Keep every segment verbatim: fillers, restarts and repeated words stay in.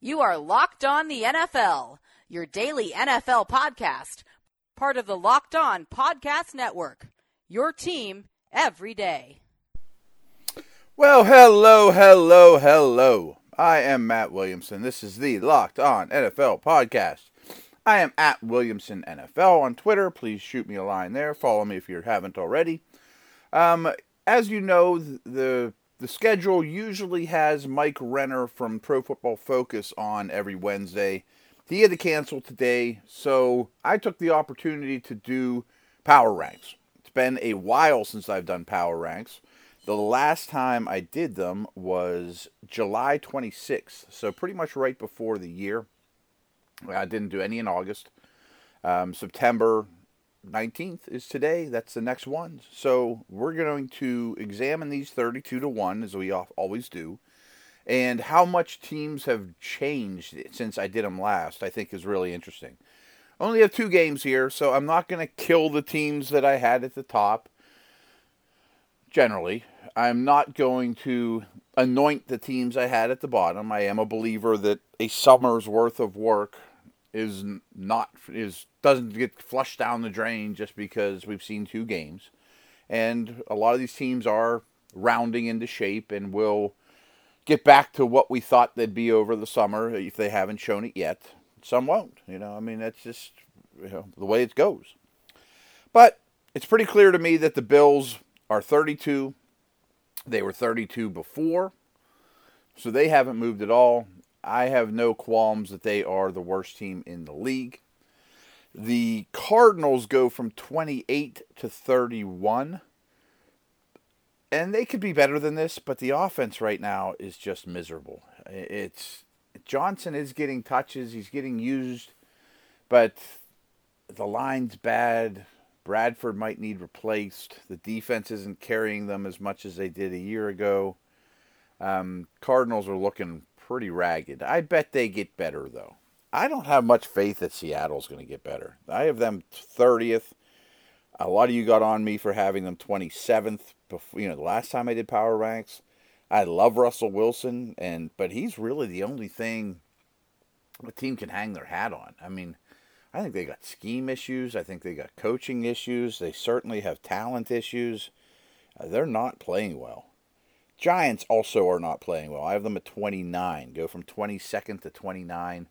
You are Locked On the N F L, your daily N F L podcast, part of the Locked On Podcast Network, your team every day. Well, hello, hello, hello. I am Matt Williamson. This is the Locked On N F L podcast. I am at Williamson N F L on Twitter. Please shoot me a line there. Follow me if you haven't already. Um, as you know, the the schedule usually has Mike Renner from Pro Football Focus on every Wednesday. He had to cancel today, so I took the opportunity to do Power Ranks. It's been a while since I've done Power Ranks. The last time I did them was July twenty-sixth, so pretty much right before the year. I didn't do any in August. Um, September nineteenth is today. That's the next one. So we're going to examine these thirty-two to one, as we always do. And how much teams have changed since I did them last, I think is really interesting. I only have two games here, so I'm not going to kill the teams that I had at the top. Generally, I'm not going to anoint the teams I had at the bottom. I am a believer that a summer's worth of work is not is doesn't get flushed down the drain just because we've seen two games. And a lot of these teams are rounding into shape and will get back to what we thought they'd be over the summer if they haven't shown it yet. Some won't, you know. I mean, that's just, you know, the way it goes. But it's pretty clear to me that the Bills are thirty-two. They were thirty-two before, so they haven't moved at all. I have no qualms that they are the worst team in the league. The Cardinals go from twenty-eight to thirty-one, and they could be better than this, but the offense right now is just miserable. It's Johnson is getting touches, he's getting used, but the line's bad. Bradford might need replaced. The defense isn't carrying them as much as they did a year ago. Um, Cardinals are looking pretty ragged. I bet they get better, though. I don't have much faith that Seattle's going to get better. I have them thirtieth. A lot of you got on me for having them twenty-seventh. Before, you know, the last time I did Power Ranks. I love Russell Wilson, and but he's really the only thing the team can hang their hat on. I mean, I think they got scheme issues. I think they got coaching issues. They certainly have talent issues. Uh, they're not playing well. Giants also are not playing well. I have them at twenty-nine. Go from twenty-second to twenty-nine.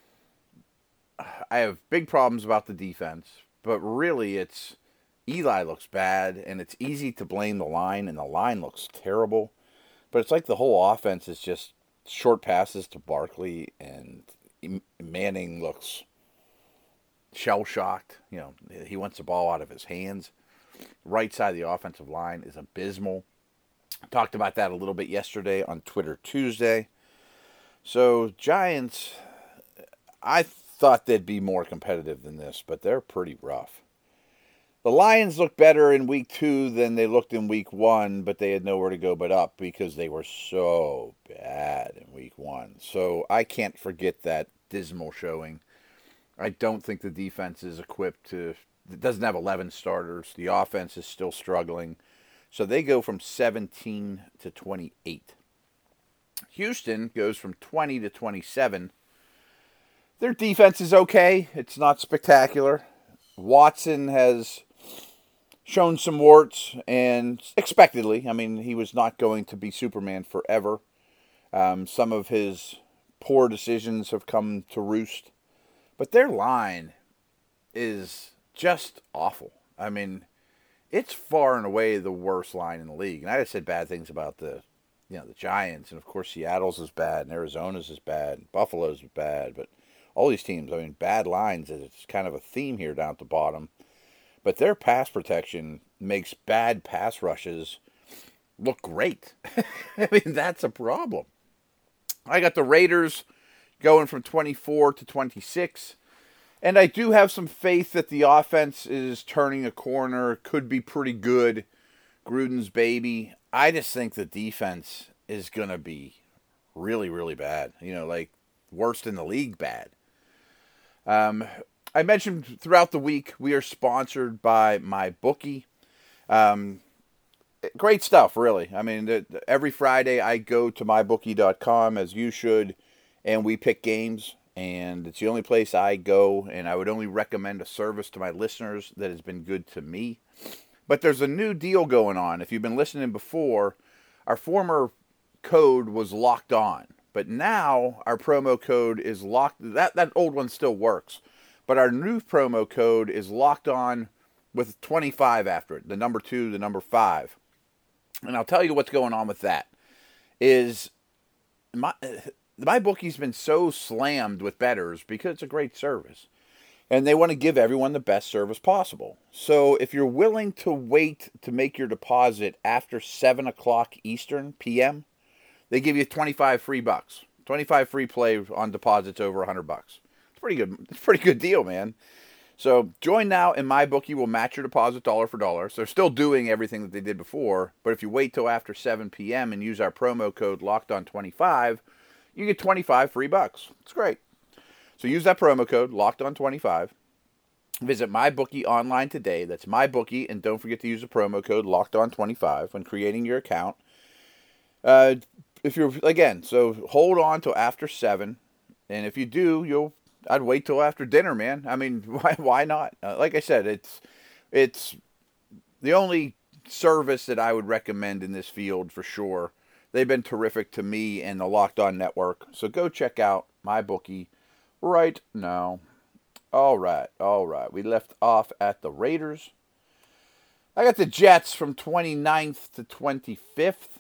I have big problems about the defense, but really it's Eli looks bad, and it's easy to blame the line, and the line looks terrible. But it's like the whole offense is just short passes to Barkley, and Manning looks shell-shocked. You know, he wants the ball out of his hands. Right side of the offensive line is abysmal. Talked about that a little bit yesterday on Twitter Tuesday. So, Giants, I thought they'd be more competitive than this, but they're pretty rough. The Lions look better in week two than they looked in week one, but they had nowhere to go but up because they were so bad in week one. So, I can't forget that dismal showing. I don't think the defense is equipped to, it doesn't have eleven starters. The offense is still struggling. So they go from seventeen to twenty-eight. Houston goes from twenty to twenty-seven. Their defense is okay. It's not spectacular. Watson has shown some warts, and expectedly, I mean, he was not going to be Superman forever. Um, some of his poor decisions have come to roost. But their line is just awful. I mean, it's far and away the worst line in the league. And I just said bad things about the, you know, the Giants, and of course Seattle's is bad, and Arizona's is bad, and Buffalo's is bad. But all these teams, I mean, bad lines is kind of a theme here down at the bottom. But their pass protection makes bad pass rushes look great. I mean, that's a problem. I got the Raiders going from twenty-four to twenty-six. And I do have some faith that the offense is turning a corner, could be pretty good. Gruden's baby. I just think the defense is going to be really, really bad. You know, like worst in the league bad. Um, I mentioned throughout the week we are sponsored by MyBookie. Um, great stuff, really. I mean, the, the, every Friday I go to my bookie dot com, as you should, and we pick games. And it's the only place I go, and I would only recommend a service to my listeners that has been good to me. But there's a new deal going on. If you've been listening before, our former code was Locked On, but now our promo code is locked. That that old one still works, but our new promo code is Locked On with twenty-five after it. The number two, the number five, and I'll tell you what's going on with that. Is my my bookie's been so slammed with bettors because it's a great service. And they want to give everyone the best service possible. So if you're willing to wait to make your deposit after seven o'clock Eastern P M, they give you twenty-five free bucks. twenty-five free play on deposits over one hundred bucks. It's pretty good. It's a pretty good deal, man. So join now, and MyBookie will match your deposit dollar for dollar. So they're still doing everything that they did before. But if you wait till after seven P M and use our promo code locked on twenty-five, you get twenty-five free bucks. It's great. So use that promo code, locked on twenty-five. Visit MyBookie online today. That's MyBookie, and don't forget to use the promo code, locked on twenty-five, when creating your account. Uh, if you're, again, so hold on till after seven, and if you do, you'll, I'd wait till after dinner, man. I mean, why why not? Uh, like I said, it's it's the only service that I would recommend in this field for sure. They've been terrific to me and the Locked On Network. So go check out MyBookie right now. All right, all right. We left off at the Raiders. I got the Jets from twenty-ninth to twenty-fifth.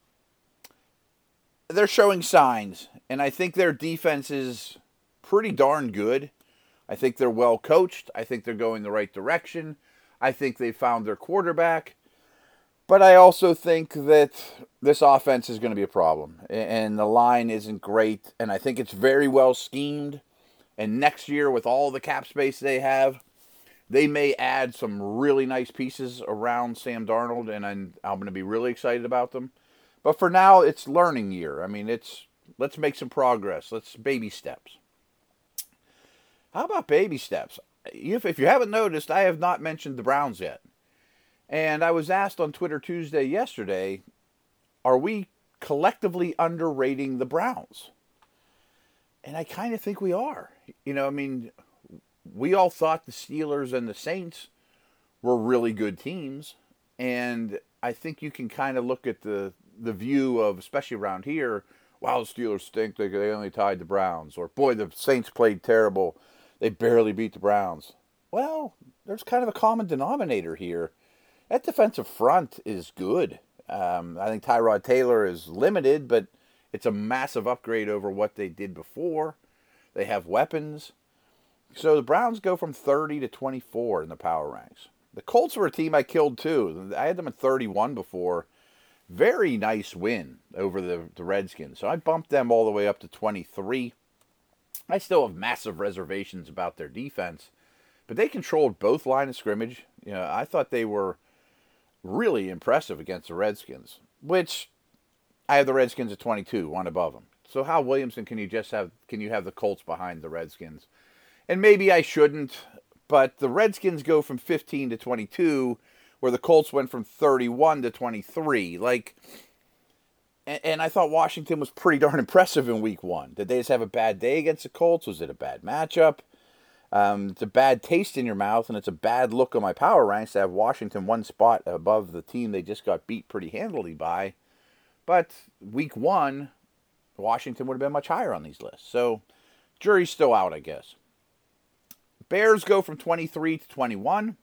They're showing signs, and I think their defense is pretty darn good. I think they're well coached. I think they're going the right direction. I think they found their quarterback. But I also think that this offense is going to be a problem, and the line isn't great, and I think it's very well schemed. And next year, with all the cap space they have, they may add some really nice pieces around Sam Darnold, and I'm, I'm going to be really excited about them. But for now, it's learning year. I mean, it's let's make some progress. Let's baby steps. How about baby steps? If, if you haven't noticed, I have not mentioned the Browns yet. And I was asked on Twitter Tuesday yesterday, are we collectively underrating the Browns? And I kind of think we are. You know, I mean, we all thought the Steelers and the Saints were really good teams. And I think you can kind of look at the, the view of, especially around here, wow, the Steelers stink. They, they only tied the Browns. Or, boy, the Saints played terrible. They barely beat the Browns. Well, there's kind of a common denominator here. That defensive front is good. Um, I think Tyrod Taylor is limited, but it's a massive upgrade over what they did before. They have weapons. So the Browns go from thirty to twenty-four in the power ranks. The Colts were a team I killed too. I had them at thirty-one before. Very nice win over the, the Redskins. So I bumped them all the way up to twenty-three. I still have massive reservations about their defense, but they controlled both line of scrimmage. You know, I thought they were really impressive against the Redskins, which I have the Redskins at twenty-two, one above them. So how, Williamson, can you just have can you have the Colts behind the Redskins? And maybe I shouldn't, but the Redskins go from fifteen to twenty-two, where the Colts went from thirty-one to twenty-three. Like, and, and I thought Washington was pretty darn impressive in week one. Did they just have a bad day against the Colts? Was it a bad matchup? Um, it's a bad taste in your mouth, and it's a bad look on my power ranks to have Washington one spot above the team they just got beat pretty handily by. But week one, Washington would have been much higher on these lists. So, jury's still out, I guess. Bears go from twenty-three to twenty-one.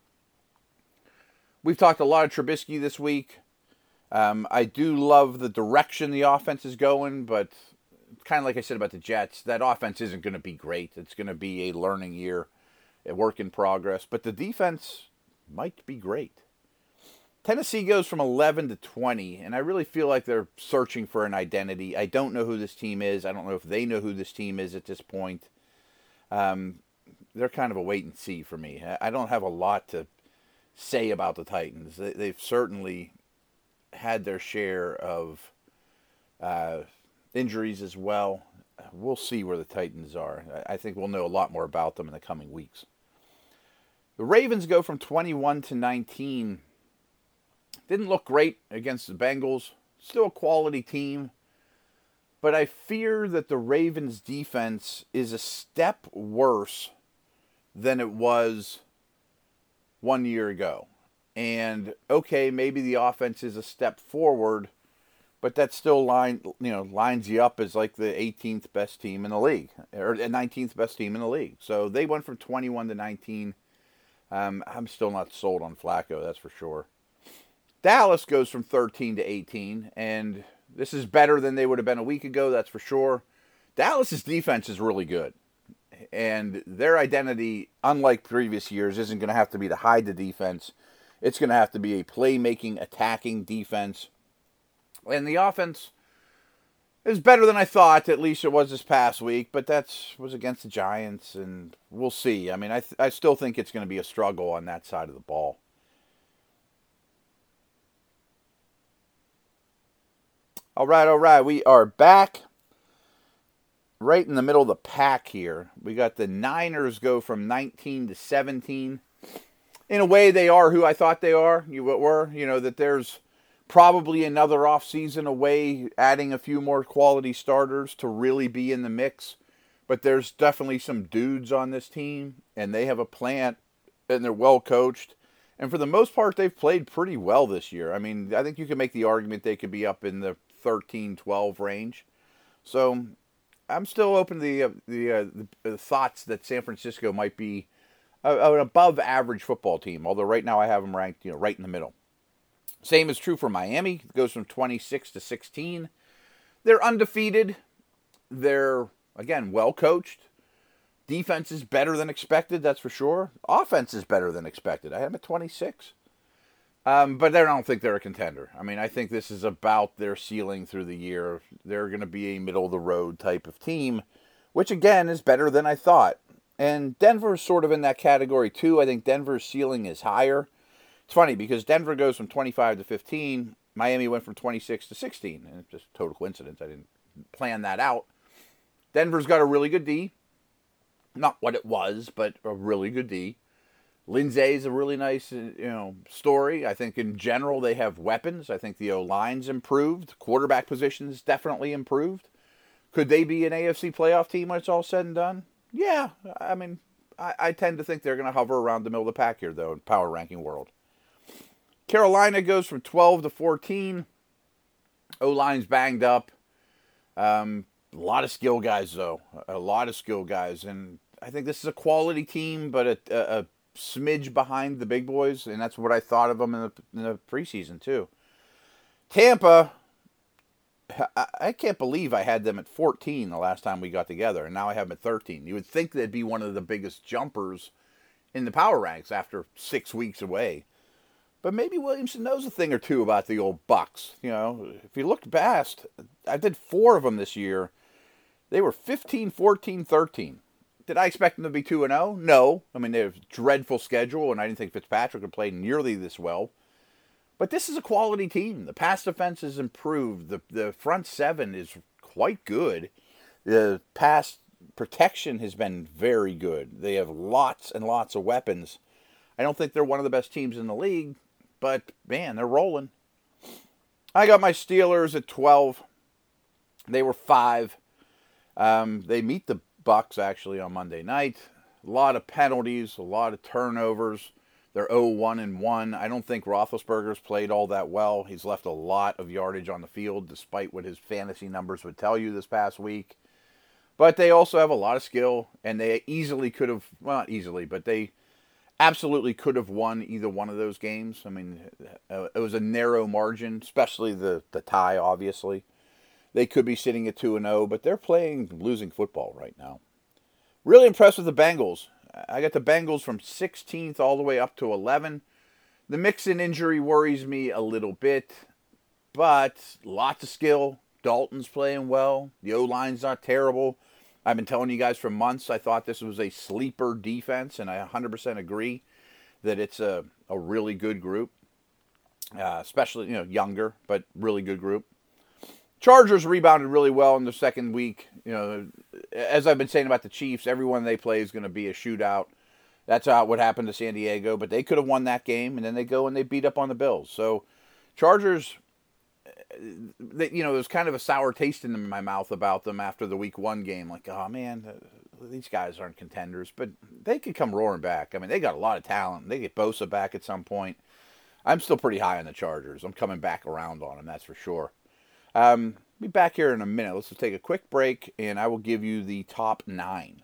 We've talked a lot of Trubisky this week. Um, I do love the direction the offense is going, but kind of like I said about the Jets, that offense isn't going to be great. It's going to be a learning year, a work in progress. But the defense might be great. Tennessee goes from eleven to twenty, and I really feel like they're searching for an identity. I don't know who this team is. I don't know if they know who this team is at this point. Um, they're kind of a wait and see for me. I don't have a lot to say about the Titans. They've certainly had their share of uh, injuries as well. We'll see where the Titans are. I think we'll know a lot more about them in the coming weeks. The Ravens go from twenty-one to nineteen. Didn't look great against the Bengals. Still a quality team. but I fear that the Ravens' defense is a step worse than it was one year ago. And, okay, maybe the offense is a step forward, but that still line, you know, lines you up as like the eighteenth best team in the league, or the nineteenth best team in the league. So they went from twenty-one to nineteen. Um, I'm still not sold on Flacco, that's for sure. Dallas goes from thirteen to eighteen, and this is better than they would have been a week ago, that's for sure. Dallas's defense is really good, and their identity, unlike previous years, isn't going to have to be to hide the defense. It's going to have to be a playmaking, attacking defense. And the offense is better than I thought, at least it was this past week, but that was against the Giants, and we'll see. I mean, I, th- I still think it's going to be a struggle on that side of the ball. All right, all right, we are back right in the middle of the pack here. We got the Niners go from nineteen to seventeen. In a way, they are who I thought they are. You were, you know, that there's probably another offseason away, adding a few more quality starters to really be in the mix. But there's definitely some dudes on this team, and they have a plan, and they're well coached. And for the most part, they've played pretty well this year. I mean, I think you can make the argument they could be up in the thirteen, twelve range. So I'm still open to the, uh, the, uh, the, the thoughts that San Francisco might be an above average football team, although right now I have them ranked, you know, right in the middle. Same is true for Miami. It goes from twenty-six to sixteen. They're undefeated. They're, again, well coached. Defense is better than expected, that's for sure. Offense is better than expected. I have them at twenty-six. Um, but I don't think they're a contender. I mean, I think this is about their ceiling through the year. They're going to be a middle-of-the-road type of team, which, again, is better than I thought. And Denver's sort of in that category, too. I think Denver's ceiling is higher. It's funny because Denver goes from twenty-five to fifteen. Miami went from twenty-six to sixteen. And it's just total coincidence. I didn't plan that out. Denver's got a really good D. Not what it was, but a really good D. Lindsay's a really nice, you know, story. I think in general they have weapons. I think the O-line's improved. Quarterback position's definitely improved. Could they be an A F C playoff team when it's all said and done? Yeah, I mean, I, I tend to think they're going to hover around the middle of the pack here, though, in power ranking world. Carolina goes from twelve to fourteen. O-line's banged up. Um, a lot of skill guys, though. A lot of skill guys. And I think this is a quality team, but a, a, a smidge behind the big boys. And that's what I thought of them in the, in the preseason, too. Tampa, I, I can't believe I had them at fourteen the last time we got together, and now I have them at thirteen. You would think they'd be one of the biggest jumpers in the power ranks after six weeks away. But maybe Williamson knows a thing or two about the old Bucks. You know, if you look past, I did four of them this year. They were fifteen, fourteen, thirteen. Did I expect them to be two and oh? No. I mean, they have a dreadful schedule, and I didn't think Fitzpatrick would play nearly this well. But this is a quality team. The pass defense has improved. The the front seven is quite good. The pass protection has been very good. They have lots and lots of weapons. I don't think they're one of the best teams in the league, but, man, they're rolling. I got my Steelers at twelve. They were five. Um, they meet the Bucks, actually, on Monday night. A lot of penalties, a lot of turnovers. They're oh one and one. I don't think Roethlisberger's played all that well. He's left a lot of yardage on the field, despite what his fantasy numbers would tell you this past week. But they also have a lot of skill, and they easily could have, well, not easily, but they absolutely could have won either one of those games. I mean, it was a narrow margin, especially the, the tie, obviously. They could be sitting at two and oh, but they're playing losing football right now. Really impressed with the Bengals. I got the Bengals from sixteenth all the way up to eleven. The Mixon injury worries me a little bit, but lots of skill. Dalton's playing well. The O-line's not terrible. I've been telling you guys for months I thought this was a sleeper defense, and I one hundred percent agree that it's a, a really good group, uh, especially, you know, younger, but really good group. Chargers rebounded really well in the second week. You know, as I've been saying about the Chiefs, everyone they play is going to be a shootout. That's how what happened to San Diego, but they could have won that game, and then they go and they beat up on the Bills. So, Chargers, they, you know, there was kind of a sour taste in my mouth about them after the week one game. Like, oh man, these guys aren't contenders, but they could come roaring back. I mean, they got a lot of talent. They get Bosa back at some point. I'm still pretty high on the Chargers. I'm coming back around on them, that's for sure. Um, be back here in a minute. Let's just take a quick break, and I will give you the top nine.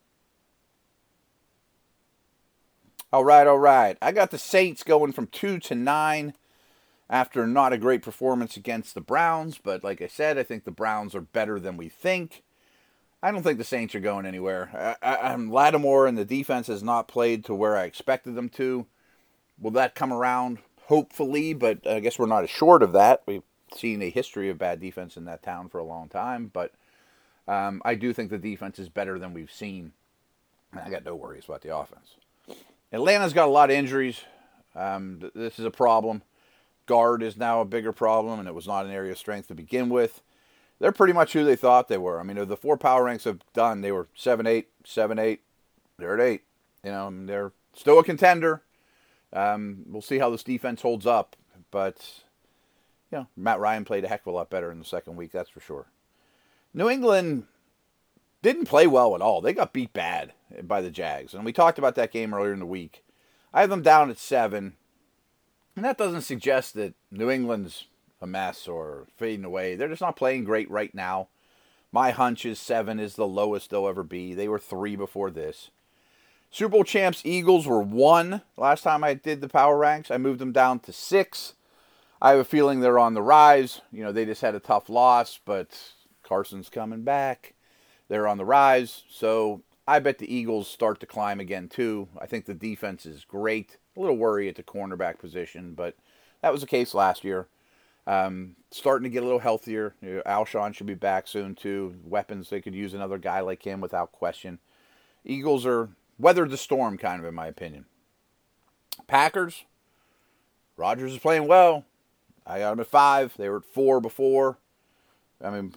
All right, all right. I got the Saints going from two to nine after not a great performance against the Browns. But like I said, I think the Browns are better than we think. I don't think the Saints are going anywhere. I, I, I'm Lattimore and the defense has not played to where I expected them to. Will that come around? Hopefully, but I guess we're not assured of that. We've seen a history of bad defense in that town for a long time. But um, I do think the defense is better than we've seen. And I got no worries about the offense. Atlanta's got a lot of injuries. Um, th- this is a problem. Guard is now a bigger problem, and it was not an area of strength to begin with. They're pretty much who they thought they were. I mean, the four power ranks have done. They were seven eight, seven eight. They're at eight. You know, they're still a contender. Um, we'll see how this defense holds up. But, you know, Matt Ryan played a heck of a lot better in the second week, that's for sure. New England didn't play well at all. They got beat bad by the Jags. And we talked about that game earlier in the week. I have them down at seven. And that doesn't suggest that New England's a mess or fading away. They're just not playing great right now. My hunch is seven is the lowest they'll ever be. They were three before this. Super Bowl champs Eagles were one last time I did the power ranks. I moved them down to six. I have a feeling they're on the rise. You know, they just had a tough loss, but Carson's coming back. They're on the rise. So I bet the Eagles start to climb again, too. I think the defense is great. A little worry at the cornerback position, but that was the case last year. Um, starting to get a little healthier. You know, Alshon should be back soon, too. Weapons, they could use another guy like him without question. Eagles are weathered the storm, kind of, in my opinion. Packers, Rodgers is playing well. I got him at five. They were at four before. I mean,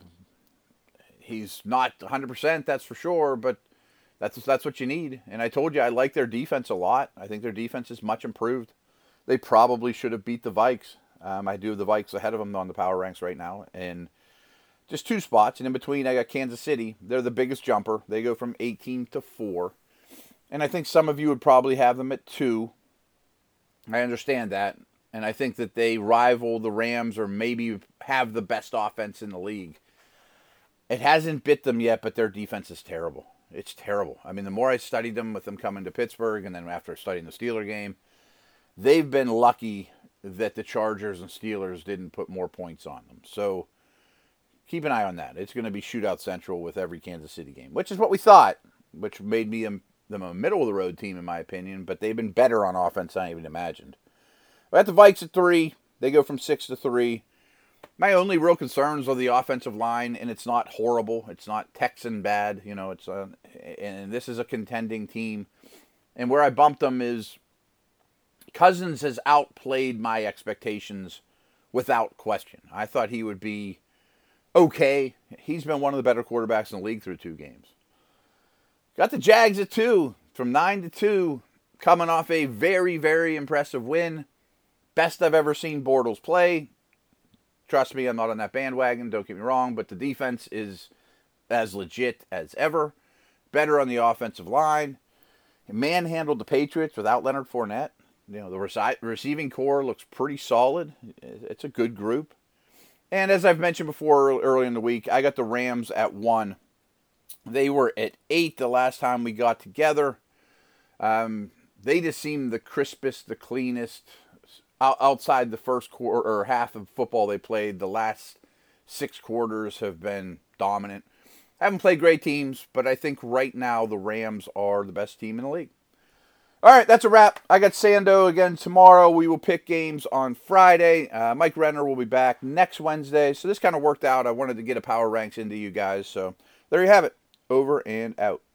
he's not one hundred percent, that's for sure, but that's that's what you need. And I told you I like their defense a lot. I think their defense is much improved. They probably should have beat the Vikes. Um, I do have the Vikes ahead of them on the power ranks right now. And just two spots. And in between, I got Kansas City. They're the biggest jumper. They go from eighteen to four. And I think some of you would probably have them at two. I understand that. And I think that they rival the Rams or maybe have the best offense in the league. It hasn't bit them yet, but their defense is terrible. It's terrible. I mean, the more I studied them with them coming to Pittsburgh and then after studying the Steeler game, they've been lucky that the Chargers and Steelers didn't put more points on them. So keep an eye on that. It's going to be shootout central with every Kansas City game, which is what we thought, which made me a, them a middle-of-the-road team in my opinion, but they've been better on offense than I even imagined. I got the Vikes at three. They go from six to three. My only real concerns are the offensive line, and it's not horrible. It's not Texan bad. You know, it's uh, and this is a contending team. And where I bumped them is Cousins has outplayed my expectations without question. I thought he would be okay. He's been one of the better quarterbacks in the league through two games. Got the Jags at two, from nine to two, coming off a very, very impressive win. Best I've ever seen Bortles play. Trust me, I'm not on that bandwagon, don't get me wrong, but the defense is as legit as ever. Better on the offensive line. Manhandled the Patriots without Leonard Fournette. You know, the reci- receiving core looks pretty solid. It's a good group. And as I've mentioned before early in the week, I got the Rams at one. They were at eight the last time we got together. Um, they just seemed the crispest, the cleanest. Outside the first quarter or half of football they played, the last six quarters have been dominant. Haven't played great teams, but I think right now the Rams are the best team in the league. All right, that's a wrap. I got Sando again tomorrow. We will pick games on Friday. Uh, Mike Renner will be back next Wednesday. So this kind of worked out. I wanted to get a power ranks into you guys. So there you have it. Over and out.